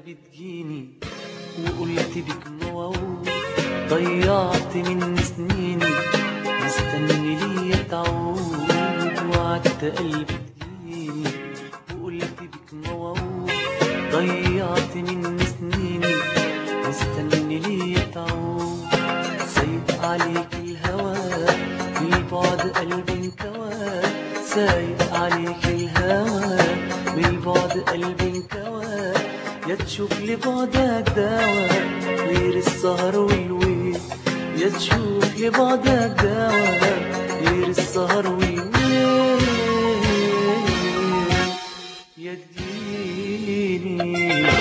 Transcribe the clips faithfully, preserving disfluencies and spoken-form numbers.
قلبي تجيني وقلت بك موعود، ضيعت من سنيني مستني ليا تعود. وعدت قلبي تجيني وقلت بك موعود، ضيعت من سنيني مستني ليا تعود. سايق عليك الهوى بالبعد قلبي انكوى، سايق عليك الهوى بالبعد قلبي انكوى. يا تشوف لبعدك دوا غير السهر والويل، يا تشوف لبعدك دوا غير السهر والويل. يا تجيني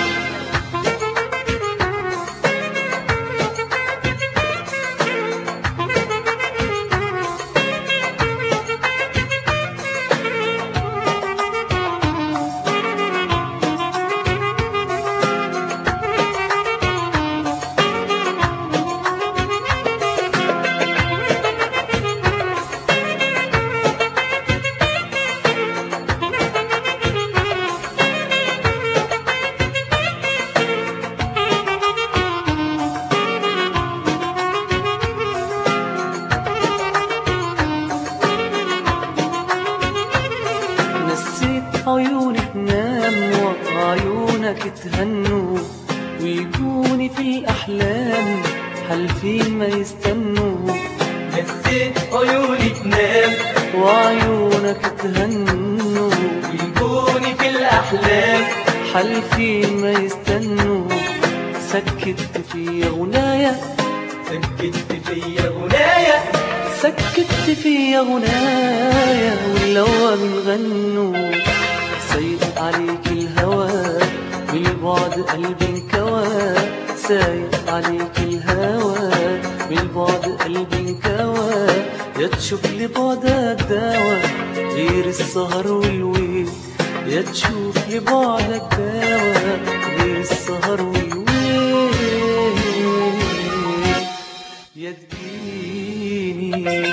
عيونك نام وعيونك تهنوا، ويجوني في الأحلام حالفين ما يستنوا. نسيت عيونك نام وعيونك تهنوا، ويجوني في الأحلام حالفين ما يستنوا. سكت فيا غنايا سكت فيا غنايا سكت فيا غنايا واللوا بنغنوا. سايق عليك الهوى بالبعد قلبي انكوى، سايق عليك الهوى بالبعد قلبي انكوى. يا تشوف لبعدك دوا غير السهر والويل، يا تشوف لبعدك دوا غير السهر والويل. يا تجيني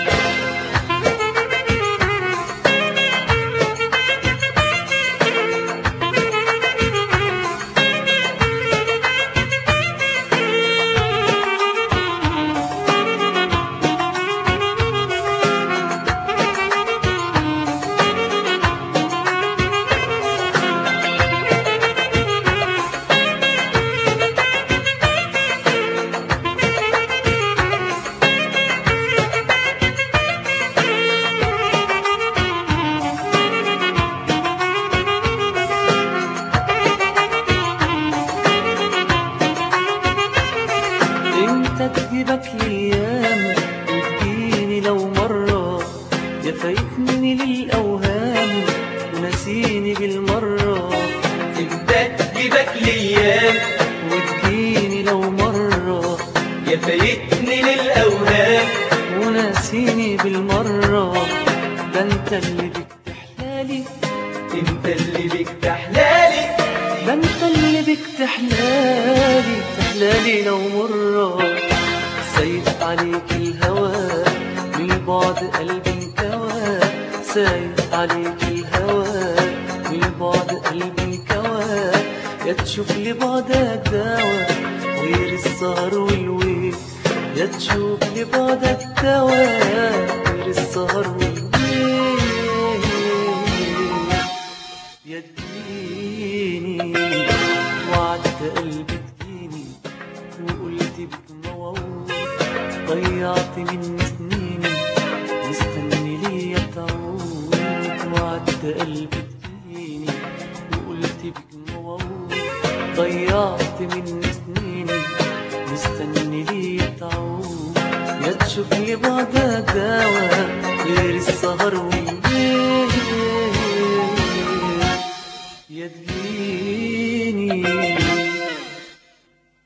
تجيبك ليام وتجيني لو مرة، يا فايتني للأوهام ونسيني بالمرة. انت تجيبك ليام وتجيني لو مرة، يا فايتني للأوهام ونسيني بالمرة. ده انت اللي بك تحلالي انت اللي بك تحلالي ده انت اللي بك تحلالي تحلالي لو مرة. سايق عليك الهوى بالبعد قلبي انكوى، سايق عليك الهوى بالبعد قلبي انكوى. يا تشوف لبعدك دوا غير السهر والويل، يا تشوف لبعدك دوا غير السهر والويل. يا تجيني وعدت قلبي تجيني وقلت بك موعود، ضيعت من سنيني مستني ليا تعود. وعدت قلبي تجيني وقلت بك موعود، ضيعت من سنيني مستني ليا تعود. يا تشوف لبعدك دوا غير السهر